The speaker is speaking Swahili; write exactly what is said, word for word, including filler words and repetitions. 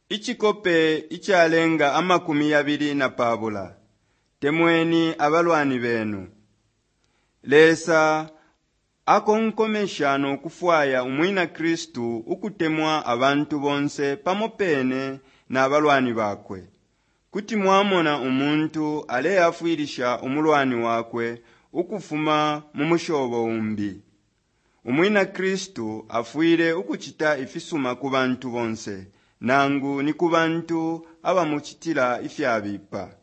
Ichikope ichalenga amakumi abiri na pabula. Temweni abalwani benu. Lesa akonkomeshano kufwaya umwina Kristu ukutemwa abantu bonse pamopene na abalwani bakwe. Kuti mwamona umuntu ale afuirisha umulwani wakwe ukufuma mumushobo umbi. Umwina Kristu afuire ukuchita ifisuma ku bantu bonse, nangu ni ku bantu abamuchitira ifyabipa.